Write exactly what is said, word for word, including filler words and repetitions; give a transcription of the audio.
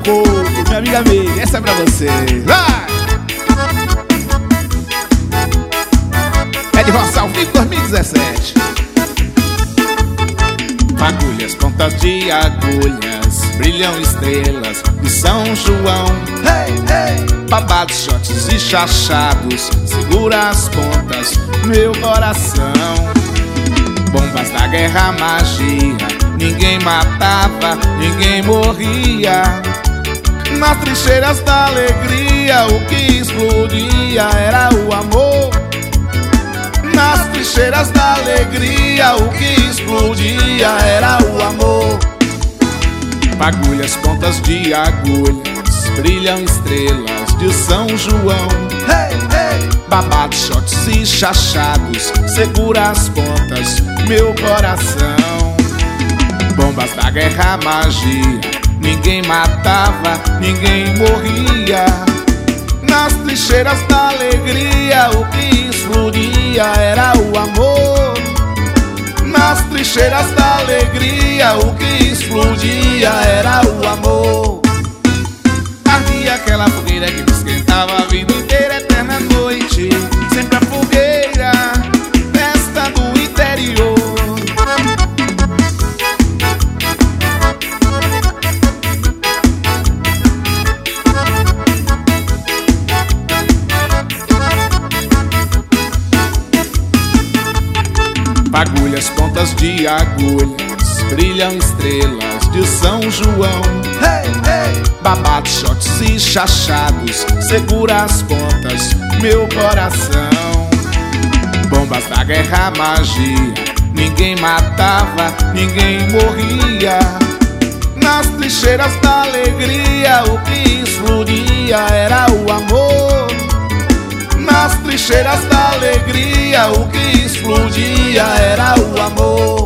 povo, minha amiga Meire, essa é pra você. Vai! É de Roça ao Vivo dois mil e dezessete. Fagulhas, pontas de agulhas, brilham estrelas de São João. Hey, hey! Babados, shots e chachados, segura as pontas, meu coração. Bombas da guerra, magia, ninguém matava, ninguém morria. Nas trincheiras da alegria, o que explodia era o amor. Nas trincheiras da alegria, o que explodia era o amor. Fagulhas, pontas de agulhas, brilham estrelas de São João. Hey, hey! Babados, shots e chachados, segura as pontas, meu coração. Bombas da guerra, magia, ninguém matava, ninguém morria. Nas trincheiras da alegria, o que explodia era o amor. Nas trincheiras da alegria, o que explodia era o amor. Ardia aquela fogueira que me esquentava a vida inteira, eterna noite, sempre a fogueira, festa do interior. Fagulhas, pontas de agulhas, brilham estrelas de São João. Hey, hey! Babados, shots e chachados, segura as pontas, meu coração. Bombas da guerra, magia, ninguém matava, ninguém morria. Nas trincheiras da alegria, o que explodia era o amor. Nas trincheiras da alegria, o que explodia era o amor.